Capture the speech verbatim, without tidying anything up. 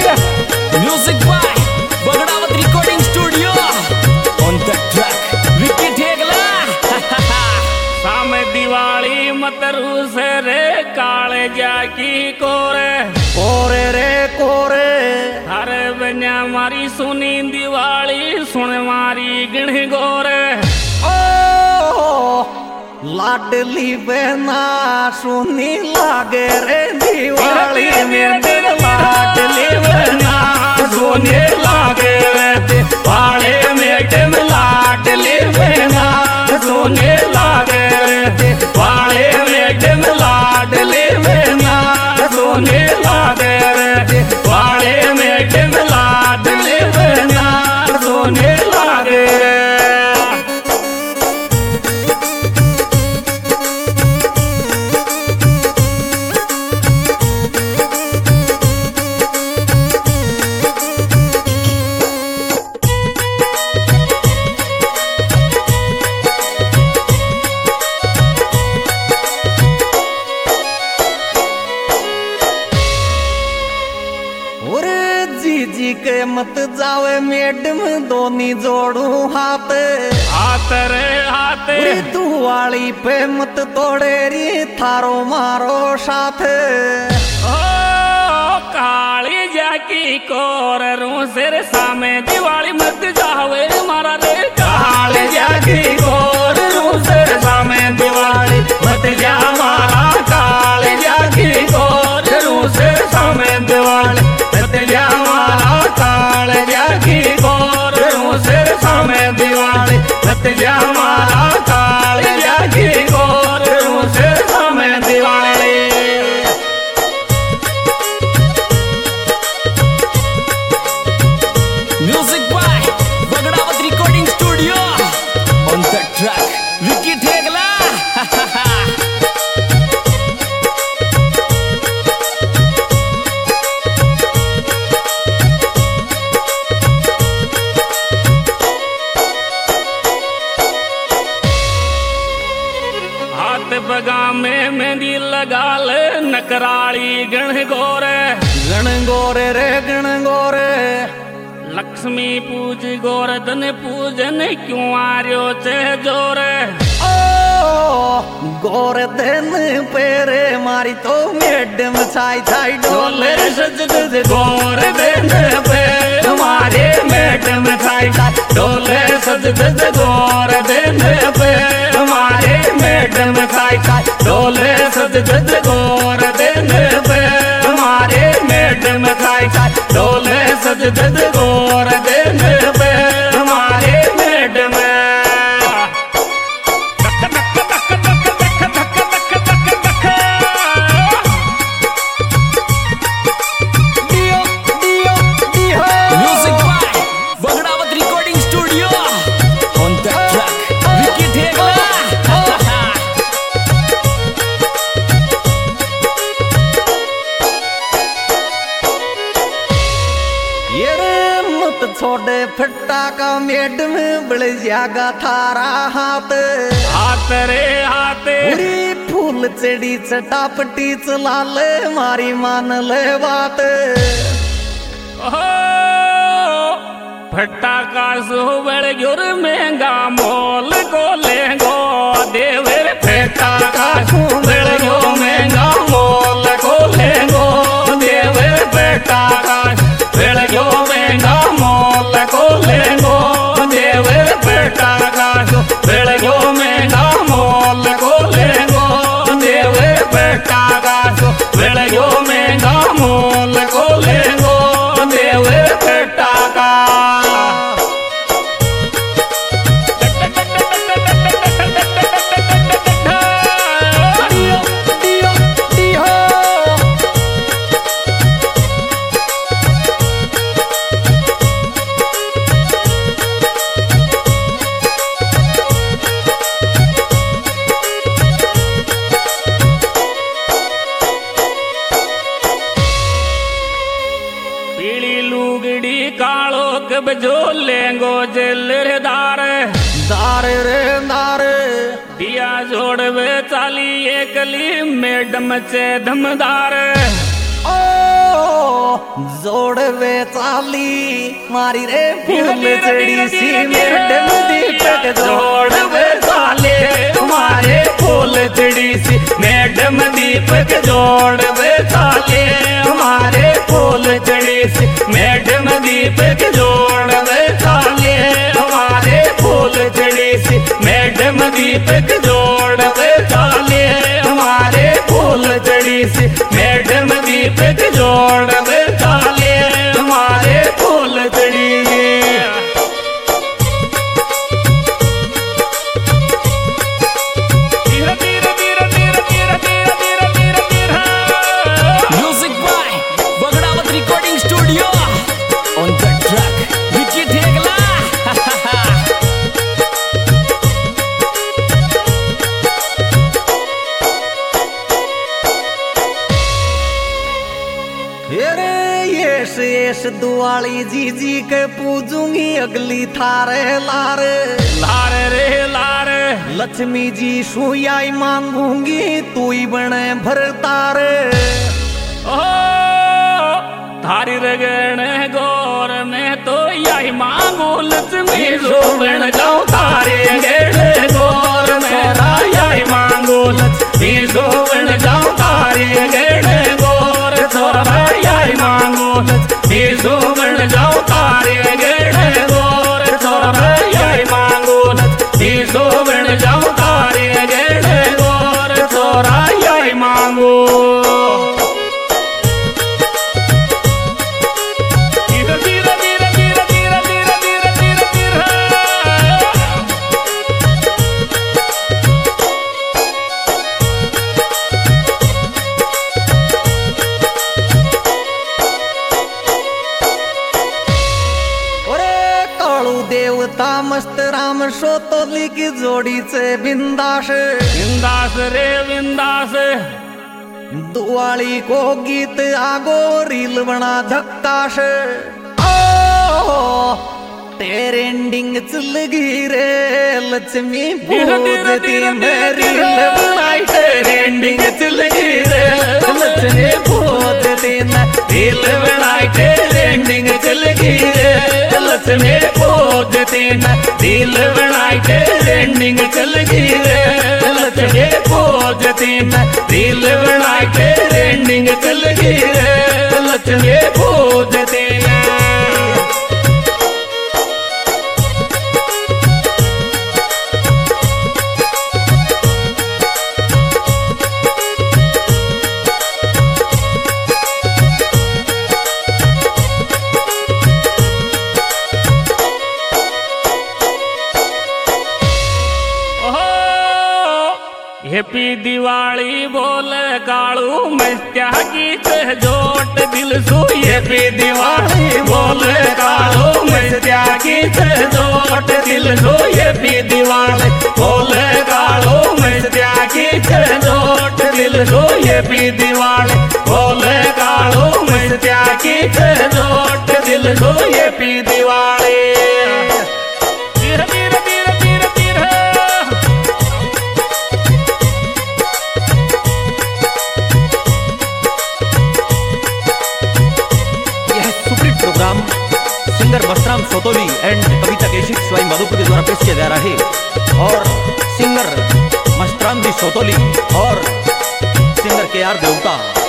Music by Bagdawat Recording Studio. On the track, Vicky Thegla. सामे दिवाली मतरू से रे काले जाकी कोरे कोरे रे कोरे हरे बन्या मारी सुनी दिवाली सुन मारी गिण गोरे ओ लाडली बहना सुनी लागे रे दिवाली में दिल लाडली बहना सोने लागे रे दिवाली में दिल लाडली बहना सोने लागे रे दिवाली में दिल लाडली बहना सोने लागे रे दिवाली में दिल लाडली बहना सोने लागे रे जी के मत जावे मैडम दोनी जोड़ू हाथ हाथ रे हाथ तू वाली पे मत तोड़े री थारो मारो साथ ओ काली जाकी कोर रू सिर सामे दिवाली मत जावे मारा रे काली जाकी कोर रू सिर सामे दिवाली मत जा मारा काली जाकी कोर रू सिर सामे दिवाली मत जा मारा काली जाकी कोर रू सिर सामे दिवाली मत जा मारा काली जाकी कोर रू सिर सामे Diwali Music by Bagdawat Recording Studio. On the track, Vicky Thegla. हाथ बगा में मेहंदी लगा ले नकराली गण गोरे गण गोरे रे गण गोरे लक्ष्मी पूज गोरधन पूजन क्यों आर्यो चे जोरे ओ गोरे दिन पेरे मारी तो मैडम छाई छाई डोले सज सज गोरधन पे हमारे मैडम छाई छाई डोले सज सज गोरधन पे हमारे मैडम छाई छाई डोले सज सज गोरधन पे हमारे मैडम छाई छाई डोले सज सज गोरधन पे हमारे madam Music by Bagdawat Recording Studio. On the track, Vicky Thegla. ये रे मत छोड़े फट्टा का मैडम बड़ जागा थारा हाथ हाथ रे हाथ पूरी फूल चढ़ी चटापटी चला ले मारी मान ले बात ओहो फट्टा का सोबड़ गुर महंगा मोल को लेंगो देवे फट्टा का सोबड़ गो महंगा मोल को लेंगो देवे फट्टा का सोबड़ गो महंगा मोल को लेंगो देवे फट्टा का सोबड़ गो महंगा मोल को लेंगो देवे फट्टा का सोबड़ गो महंगा मोल को लेंगो देवे फट्टा का दियो दियो दियो पीली लुगड़ी कालो कब जो लेंगो जेलदार दार रे दार दिया जोड़वे चाली एकली मैडम चे धमदार ओ जोड़ वे चाली मारी रे फूल चढ़ी सी मैडम दीपक जोड़ वे चाले तुम्हारे फूल चढ़ी सी मैडम दीपक जोड़ वे चाले हमारे फूल चढ़ी सी मैडम दीपक जोड़ वे चाले हमारे फूल चढ़ी सी मैडम दीपक जोड़ वे चाले हमारे फूल चढ़ी सी मैडम दीपक जोड़ वे चाले हमारे फूल चढ़ी music by Bagdawat recording studio on the track Vicky Thegla. अरे येस येस दुआली जी जी के पूजूंगी अगली थारे लार लार रे लार लक्ष्मी जी सुयाई मांगूंगी तू ही बने भरतार ओ थारी रगण गौर में तो यही मांगू लक्ष्मी जोबन जाऊं थारे गण गौर में यही मांगू लक्ष्मी जोबन जाऊं थारे गण गौर छोरा यही मांगू लक्ष्मी जोबन जाऊं थारे गण गौर छोरा यही मांगू लक्ष्मी जोबन जाऊं थारे गण गौर छोरा यही मांगू। देवता मस्त राम सोतोली की जोड़ी से बिंदास बिंदास रे बिंदास दुआली को गीत आगो रील बना धक्काश ओ तेरे एंडिंग चल गई रे लक्ष्मी पूजती मेरी बनाई तेरे एंडिंग चल गई रे लक्ष्मी पूजती रील बनाई तेरे एंडिंग चल गई रे लक्ष्मी पूजती रील बनाई तेरे एंडिंग चल गई रे लक्ष्मी पूजती रील बनाई तेरे एंडिंग चल गई रे लक्ष्मी पूजती। हैप्पी दिवाली बोले कालू मस्त्या की जोट दिल सु हैप्पी दिवाली बोले कालू मस्त्या की जोट दिल सु हैप्पी दिवाली बोले कालू मस्त्या की जोट दिल सु हैप्पी दिवाली बोले कालू मस्त्या की जोट दिल सु happy Diwali. Programme singer Mastram Sotoli and Kavita Keshik Swai Madhupur के द्वारा पेश किया जा रहा है और सिंगर मस्तराम जी सोतोली और सिंगर के आर देवता